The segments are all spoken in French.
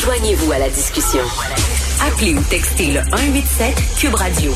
Joignez-vous à la discussion. Appelez ou textez le 187 Cube Radio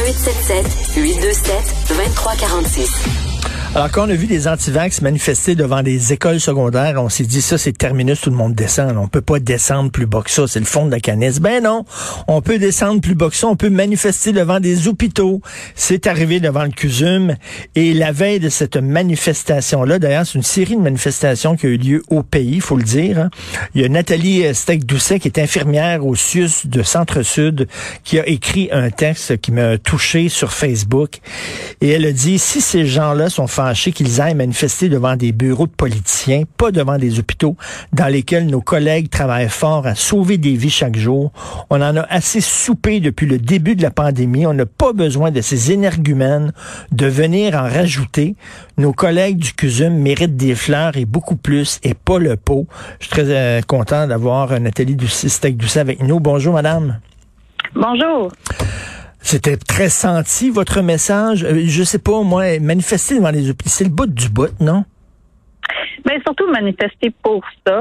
1877 827 2346. Alors, quand on a vu des antivax manifester devant des écoles secondaires, on s'est dit, ça, c'est terminus, tout le monde descend. On peut pas descendre plus bas que ça, c'est le fond de la canisse. Ben non, on peut descendre plus bas que ça, on peut manifester devant des hôpitaux. C'est arrivé devant le CUSUM. Et la veille de cette manifestation-là, d'ailleurs, c'est une série de manifestations qui a eu lieu au pays, il faut le dire. Hein. Il y a Nathalie Steck-Doucet, qui est infirmière au CIUS de Centre-Sud, qui a écrit un texte qui m'a touché sur Facebook. Et elle a dit, si ces gens-là sont fâchés qu'ils aillent manifester devant des bureaux de politiciens, pas devant des hôpitaux dans lesquels nos collègues travaillent fort à sauver des vies chaque jour. On en a assez soupé depuis le début de la pandémie. On n'a pas besoin de ces énergumènes de venir en rajouter. Nos collègues du CUSUM méritent des fleurs et beaucoup plus, et pas le pot. Je suis très content d'avoir Nathalie Steck-Doucet avec nous. Bonjour, madame. Bonjour. C'était très senti, votre message. Je sais pas, moi, manifester devant les hôpitaux, c'est le bout du bout, non? Mais surtout manifester pour ça.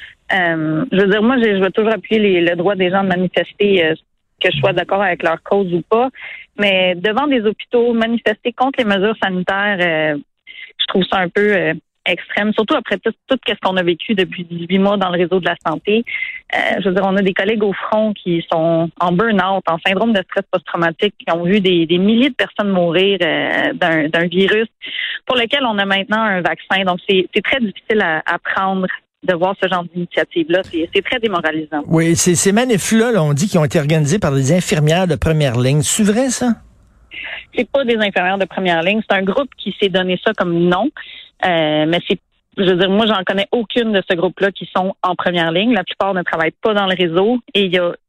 Je veux dire, moi, je vais toujours appuyer le droit des gens de manifester, que je sois d'accord avec leur cause ou pas. Mais devant des hôpitaux, manifester contre les mesures sanitaires, je trouve ça un peu extrême, surtout après tout ce qu'on a vécu depuis 18 mois dans le réseau de la santé. Je veux dire, on a des collègues au front qui sont en burn-out, en syndrome de stress post-traumatique, qui ont vu des milliers de personnes mourir d'un virus pour lequel on a maintenant un vaccin. Donc, c'est très difficile à prendre de voir ce genre d'initiative-là. C'est très démoralisant. Oui, ces manifs-là, on dit qu'ils ont été organisés par des infirmières de première ligne. C'est vrai, ça? C'est pas des infirmières de première ligne. C'est un groupe qui s'est donné ça comme nom. Mais je veux dire, moi, j'en connais aucune de ce groupe-là qui sont en première ligne. La plupart ne travaillent pas dans le réseau et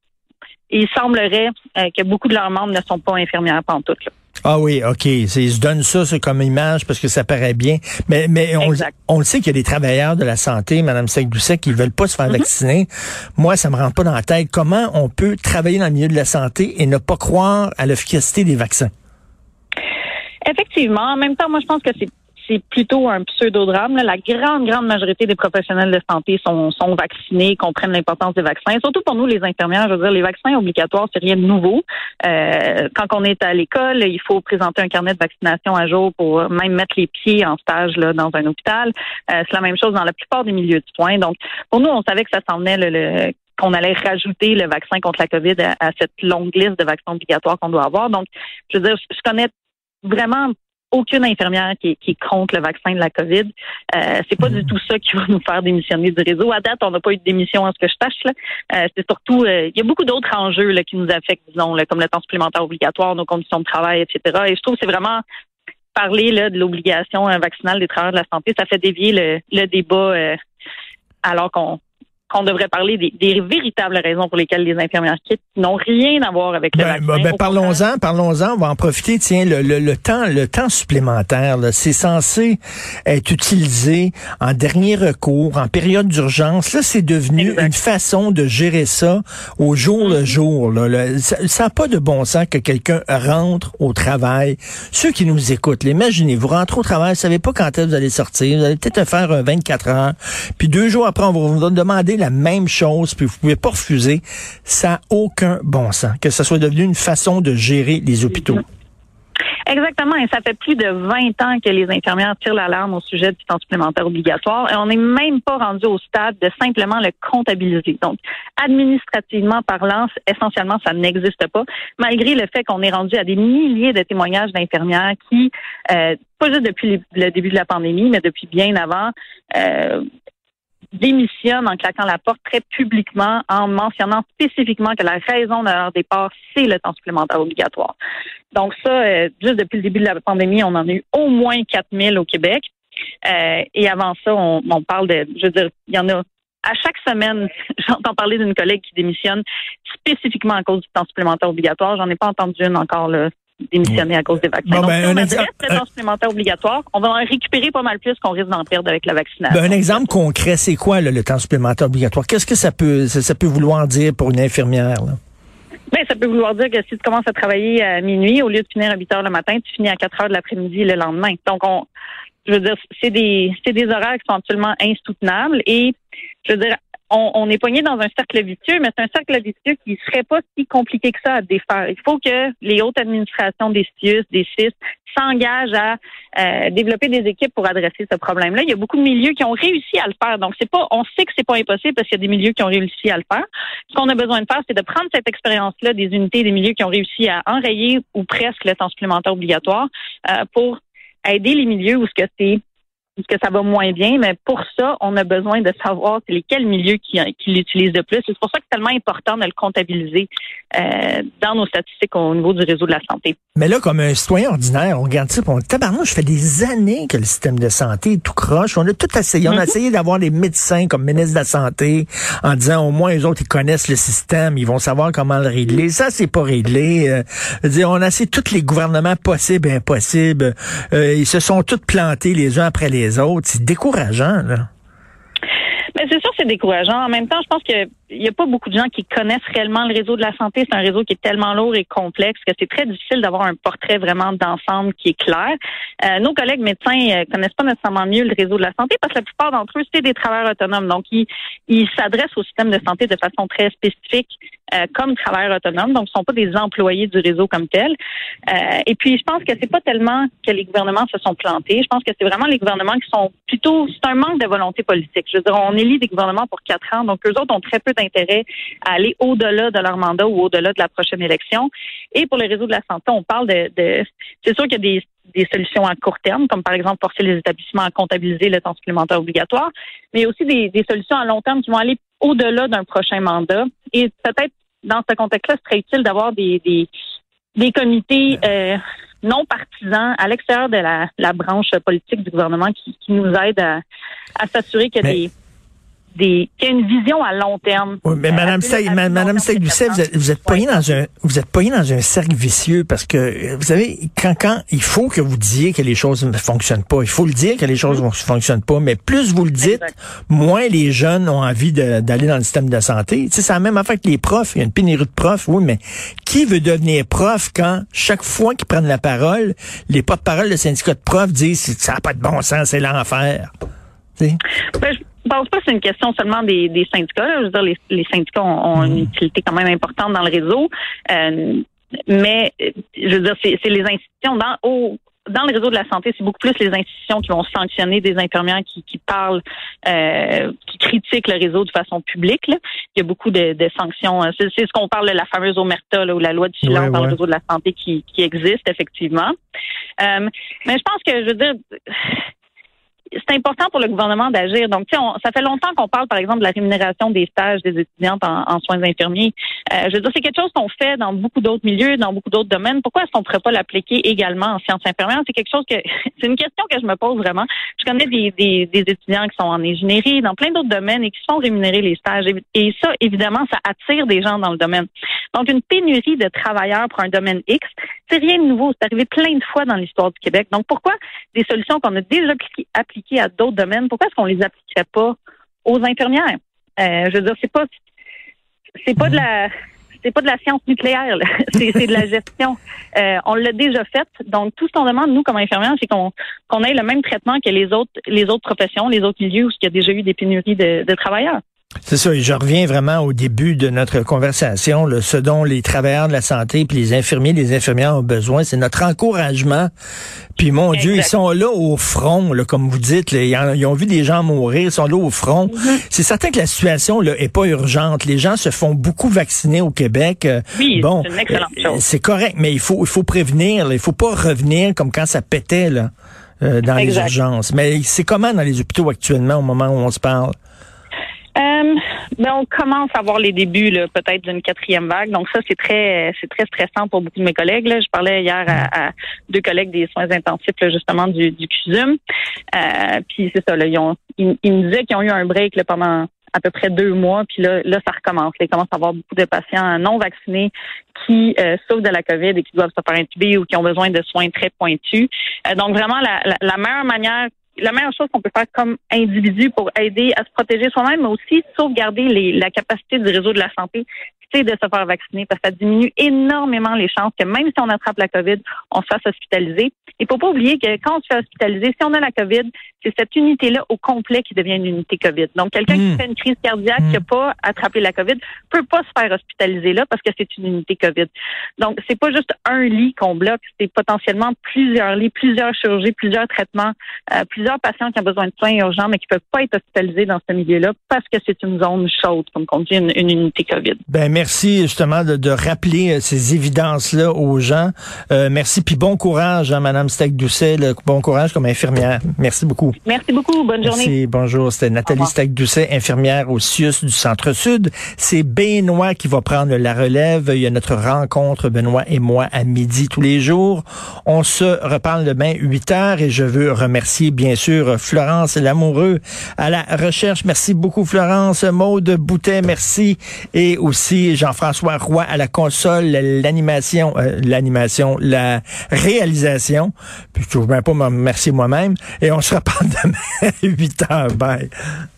il semblerait que beaucoup de leurs membres ne sont pas infirmières pantoute, là. Ah oui, OK. Ils se donnent ça comme image parce que ça paraît bien. Mais on le sait qu'il y a des travailleurs de la santé, Mme Steck-Doucet, qui veulent pas se faire vacciner. Moi, ça me rentre pas dans la tête. Comment on peut travailler dans le milieu de la santé et ne pas croire à l'efficacité des vaccins? Effectivement. En même temps, moi, je pense que c'est plutôt un pseudo-drame. La grande majorité des professionnels de santé sont vaccinés, comprennent l'importance des vaccins. Surtout pour nous, les infirmières, je veux dire, les vaccins obligatoires, c'est rien de nouveau. Quand on est à l'école, il faut présenter un carnet de vaccination à jour pour même mettre les pieds en stage là, dans un hôpital. C'est la même chose dans la plupart des milieux de soins. Donc, pour nous, on savait que ça s'en venait qu'on allait rajouter le vaccin contre la COVID à cette longue liste de vaccins obligatoires qu'on doit avoir. Donc, je veux dire, je connais vraiment aucune infirmière qui est contre le vaccin de la COVID. C'est pas du tout ça qui va nous faire démissionner du réseau. À date, on n'a pas eu de démission, à ce que je sache. C'est surtout, il y a beaucoup d'autres enjeux là, qui nous affectent, disons, là, comme le temps supplémentaire obligatoire, nos conditions de travail, etc. Et je trouve que c'est vraiment parler là, de l'obligation vaccinale des travailleurs de la santé, ça fait dévier le débat alors qu'on devrait parler des véritables raisons pour lesquelles les infirmières quittent, qui n'ont rien à voir avec le vaccin. Parlons-en, on va en profiter. Tiens, le temps supplémentaire, là, c'est censé être utilisé en dernier recours, en période d'urgence. Là, c'est devenu une façon de gérer ça au jour le jour. Là. Ça n'a pas de bon sens que quelqu'un rentre au travail. Ceux qui nous écoutent, imaginez, vous rentrez au travail, vous savez pas quand est-ce que vous allez sortir, vous allez peut-être faire 24 heures, puis 2 jours après, on va vous demander la même chose, puis vous pouvez pas refuser. Ça n'a aucun bon sens, que ça soit devenu une façon de gérer les hôpitaux. Exactement, et ça fait plus de 20 ans que les infirmières tirent l'alarme au sujet du temps supplémentaire obligatoire, et on n'est même pas rendu au stade de simplement le comptabiliser. Donc, administrativement parlant, essentiellement, ça n'existe pas, malgré le fait qu'on est rendu à des milliers de témoignages d'infirmières qui, pas juste depuis le début de la pandémie, mais depuis bien avant, démissionnent en claquant la porte très publiquement, en mentionnant spécifiquement que la raison de leur départ, c'est le temps supplémentaire obligatoire. Donc ça, juste depuis le début de la pandémie, on en a eu au moins 4000 au Québec. Et avant ça, on parle je veux dire, il y en a à chaque semaine, j'entends parler d'une collègue qui démissionne spécifiquement à cause du temps supplémentaire obligatoire. J'en ai pas entendu une encore là. Démissionner à cause des vaccins. Donc, si on adresse le temps supplémentaire obligatoire, on va en récupérer pas mal plus qu'on risque d'en perdre avec la vaccination. Un exemple concret, c'est quoi là, le temps supplémentaire obligatoire? Qu'est-ce que ça peut vouloir dire pour une infirmière? Là? Ben, ça peut vouloir dire que si tu commences à travailler à minuit, au lieu de finir à 8 heures le matin, tu finis à 4 heures de l'après-midi le lendemain. Donc, je veux dire, c'est des horaires qui sont absolument insoutenables et, je veux dire, on est pogné dans un cercle vicieux, mais c'est un cercle vicieux qui serait pas si compliqué que ça à défaire. Il faut que les hautes administrations des CIUS, des CIS, s'engagent à développer des équipes pour adresser ce problème-là. Il y a beaucoup de milieux qui ont réussi à le faire. Donc, on sait que c'est pas impossible parce qu'il y a des milieux qui ont réussi à le faire. Ce qu'on a besoin de faire, c'est de prendre cette expérience-là des unités, des milieux qui ont réussi à enrayer ou presque le temps supplémentaire obligatoire pour aider les milieux où que ça va moins bien, mais pour ça, on a besoin de savoir c'est lesquels milieux qui l'utilisent le plus. C'est pour ça que c'est tellement important de le comptabiliser dans nos statistiques au niveau du réseau de la santé. Mais là, comme un citoyen ordinaire, on regarde ça, on tabarnouche, ça fait des années que le système de santé est tout croche. On a tout essayé. On a essayé d'avoir des médecins comme ministre de la Santé en disant au moins eux autres, ils connaissent le système, ils vont savoir comment le régler. Ça, c'est pas réglé. On a essayé tous les gouvernements possibles et impossibles. Ils se sont tous plantés les uns après les autres. C'est décourageant, là. Mais c'est sûr que c'est décourageant. En même temps, je pense qu'il n'y a pas beaucoup de gens qui connaissent réellement le réseau de la santé. C'est un réseau qui est tellement lourd et complexe que c'est très difficile d'avoir un portrait vraiment d'ensemble qui est clair. Nos collègues médecins connaissent pas nécessairement mieux le réseau de la santé parce que la plupart d'entre eux, c'est des travailleurs autonomes. Donc, ils s'adressent au système de santé de façon très spécifique comme travailleurs autonomes. Donc, ce ne sont pas des employés du réseau comme tel. Et puis, je pense que c'est pas tellement que les gouvernements se sont plantés. Je pense que c'est vraiment les gouvernements qui sont plutôt... C'est un manque de volonté politique. Je veux dire, on élit des gouvernements pour 4 ans. Donc, eux autres ont très peu d'intérêt à aller au-delà de leur mandat ou au-delà de la prochaine élection. Et pour le réseau de la santé, on parle de c'est sûr qu'il y a des solutions à court terme, comme par exemple forcer les établissements à comptabiliser le temps supplémentaire obligatoire, mais il y a aussi des solutions à long terme qui vont aller au-delà d'un prochain mandat. Et peut-être, dans ce contexte-là, ce serait utile d'avoir des comités non partisans à l'extérieur de la branche politique du gouvernement qui nous aident à s'assurer qu'il y a qu'il y a une vision à long terme. Oui, mais Madame Steyg-Doucet, vous êtes poignée dans un cercle vicieux parce que, vous savez, quand il faut que vous disiez que les choses ne fonctionnent pas, il faut le dire que les choses ne fonctionnent pas, mais plus vous le dites, moins les jeunes ont envie d'aller dans le système de santé. Tu sais, c'est la même affaire que les profs. Il y a une pénurie de profs, oui, mais qui veut devenir prof quand chaque fois qu'ils prennent la parole, les porte-parole de syndicats de profs disent ça n'a pas de bon sens, c'est l'enfer. Tu sais? Je pense pas que c'est une question seulement des syndicats. Là. Je veux dire, les syndicats ont une utilité quand même importante dans le réseau. Mais je veux dire, c'est les institutions dans le réseau de la santé, c'est beaucoup plus les institutions qui vont sanctionner des infirmières qui parlent, qui critiquent le réseau de façon publique. Là. Il y a beaucoup de sanctions. C'est ce qu'on parle de la fameuse Omerta là, ou la loi du silence dans le réseau de la santé qui existe effectivement. Mais je pense que, je veux dire, c'est important pour le gouvernement d'agir. Donc, tu sais, ça fait longtemps qu'on parle, par exemple, de la rémunération des stages des étudiantes en soins infirmiers. Je veux dire, c'est quelque chose qu'on fait dans beaucoup d'autres milieux, dans beaucoup d'autres domaines. Pourquoi est-ce qu'on ne pourrait pas l'appliquer également en sciences infirmières? C'est une question que je me pose vraiment. Je connais des étudiants qui sont en ingénierie, dans plein d'autres domaines et qui sont rémunérés les stages. Et ça, évidemment, ça attire des gens dans le domaine. Donc, une pénurie de travailleurs pour un domaine X, c'est rien de nouveau. C'est arrivé plein de fois dans l'histoire du Québec. Donc, pourquoi des solutions qu'on a déjà appliquées à d'autres domaines, pourquoi est-ce qu'on les appliquerait pas aux infirmières? Je veux dire, c'est pas de la science nucléaire, là. C'est de la gestion. On l'a déjà fait. Donc, tout ce qu'on demande, nous, comme infirmières, c'est qu'on ait le même traitement que les autres professions, les autres milieux où il y a déjà eu des pénuries de travailleurs. C'est ça, et je reviens vraiment au début de notre conversation, là, ce dont les travailleurs de la santé puis les infirmiers, les infirmières ont besoin, c'est notre encouragement. Puis mon Dieu, ils sont là au front, là, comme vous dites, là, ils ont vu des gens mourir, ils sont là au front. C'est certain que la situation là est pas urgente. Les gens se font beaucoup vacciner au Québec. Oui, bon, c'est une excellente chose. C'est correct, mais il faut prévenir. Là, il faut pas revenir comme quand ça pétait là dans les urgences. Mais c'est comment dans les hôpitaux actuellement au moment où on se parle? Ben on commence à voir les débuts là, peut-être d'une 4e vague. Donc ça, c'est très stressant pour beaucoup de mes collègues. Là. Je parlais hier à 2 collègues des soins intensifs là, justement du CUSUM. Puis c'est ça, là, ils me disaient qu'ils ont eu un break là, pendant à peu près 2 mois. Puis là, ça recommence. Ils commencent à avoir beaucoup de patients non vaccinés qui souffrent de la COVID et qui doivent se faire intuber ou qui ont besoin de soins très pointus. Donc vraiment, la meilleure chose qu'on peut faire comme individu pour aider à se protéger soi-même, mais aussi sauvegarder la capacité du réseau de la santé, c'est de se faire vacciner parce que ça diminue énormément les chances que même si on attrape la COVID, on se fasse hospitaliser. Il faut pas oublier que quand on se fait hospitaliser, si on a la COVID, c'est cette unité-là au complet qui devient une unité COVID. Donc, quelqu'un qui fait une crise cardiaque, qui n'a pas attrapé la COVID, peut pas se faire hospitaliser là parce que c'est une unité COVID. Donc, c'est pas juste un lit qu'on bloque, c'est potentiellement plusieurs lits, plusieurs chirurgies, plusieurs traitements, plusieurs patients qui ont besoin de soins urgents, mais qui peuvent pas être hospitalisés dans ce milieu-là parce que c'est une zone chaude, comme on dit, une unité COVID. Ben, merci justement de rappeler ces évidences-là aux gens. Merci, puis bon courage, hein, Mme Steck-Doucet, bon courage comme infirmière. Merci beaucoup. Merci beaucoup. Bonne journée. Merci. Bonjour. C'était Nathalie Steck-Doucet, infirmière au CIUS du Centre-Sud. C'est Benoît qui va prendre la relève. Il y a notre rencontre, Benoît et moi, à midi tous les jours. On se reparle demain 8h et je veux remercier, bien sûr, Florence Lamoureux à la recherche. Merci beaucoup, Florence. Maude Boutet, merci. Et aussi Jean-François Roy à la console, l'animation, la réalisation. Puis je ne peux même pas me remercier moi-même. Et on se reparle demain à 8h. Bye.